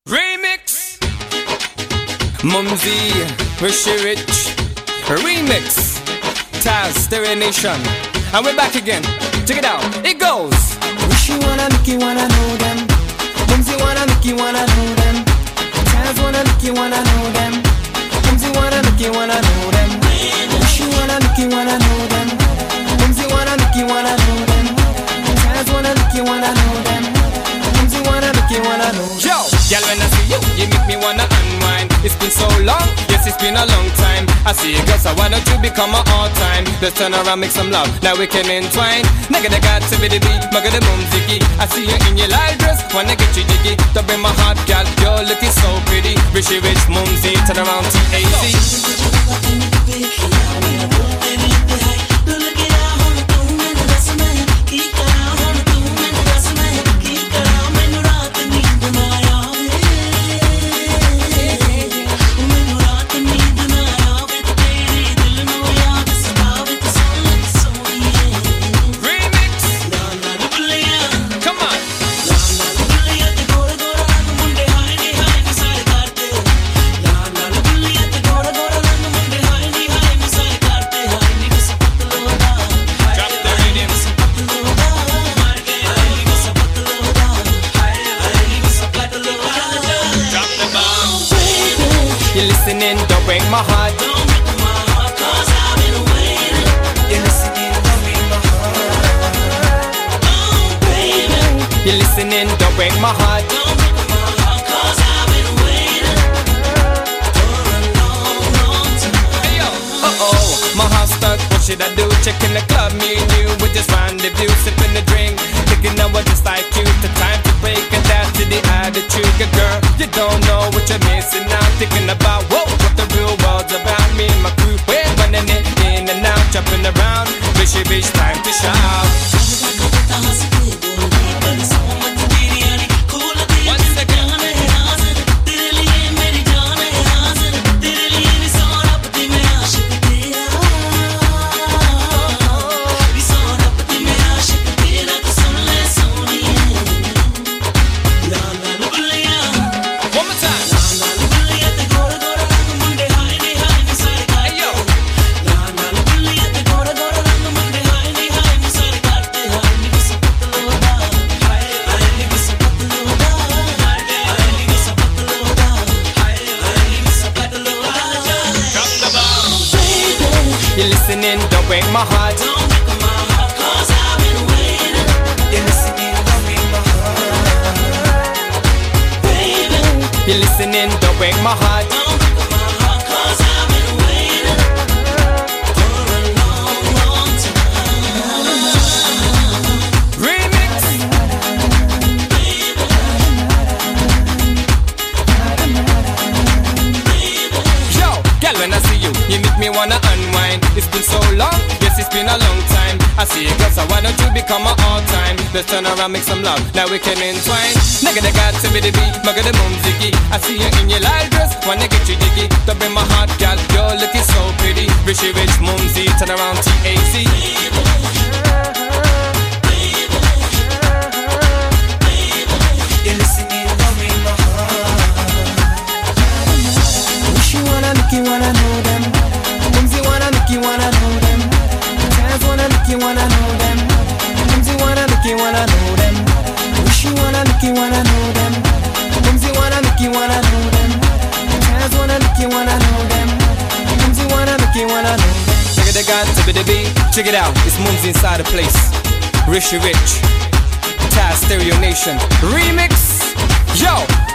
Remix Mumsy, Rishi Rich Remix Taz, Stereo Nation. And we're back again. Check it out, it goes. Rishi wanna look, you wanna know them. Mumsy wanna look, you wanna know them. Taz wanna look, you wanna know them. Mumsy wanna look, you wanna know them. Rishi wanna look, you wanna know them. Mumsy wanna look, you wanna know them. Taz wanna look, you wanna know them. Mumsy wanna look, you wanna know them. Yo, girl, when I see you, you make me wanna unwind. It's been so long, yes, it's been a long time. I see you, girl, so why don't you become my all-time? Let's turn around, make some love, now we can entwine. Nigga, they got to be the beat, mugga the mumsy. I see you in your light dress, wanna get you jiggy. To bring my heart, girl, you're looking so pretty. Rishi Rich, Mumsy, turn around, T-A-Z. You're listening, don't break my heart. Don't break my heart, 'cause I've been waiting. You're listening, don't break my heart. Oh, baby. You're listening, don't break my heart. Don't break my heart, 'cause I've been waiting for a long, long time. Hey yo, my heart stuck, what should I do? Checking the club, me and you, we just rendezvous, sipping the drink, thinking I was just like you. The time to break and that's to the attitude, good girl. You don't know what you're missing now. Thinking about what the real world's about. Me and my crew, we're running it in and out, jumping around. Rishi Rich, time to shout. Once again. You're listening, don't break my heart. Don't break my heart, 'cause I've been waiting. You're listening, don't break my heart. Baby. You're listening, don't break my heart. Don't break my heart, 'cause I've been waiting for a long, long time. Remix. Yo, girl, when I see you, you make me wanna unwind. It's been so long, yes, it's been a long time. I see you, girl, so why don't you become my all-time? Let's turn around, make some love, now we can entwine. Nigga, they got to be the beat, mugga the mumsy. I see you in your light dress, wanna get you jiggy. To bring my heart, girl, you're looking so pretty. Rishi Rich, Mumsy, turn around, T-A-Z. You're listening, don't break my heart. Rishi wanna look, you wanna know them. Mumsy wanna look, you wanna know them. Taz wanna look, you wanna know them. Mumsy wanna look, you wanna know them. Rishi wanna look, you wanna know them. Mumsy wanna look, you wanna know them. Taz wanna look, you wanna know them. Mumsy wanna look, you wanna know them. Nigga, they got to be the beat. Check it out, it's Mumsy inside the place. Rishi Rich, Taz, Stereo Nation. Remix. Yo,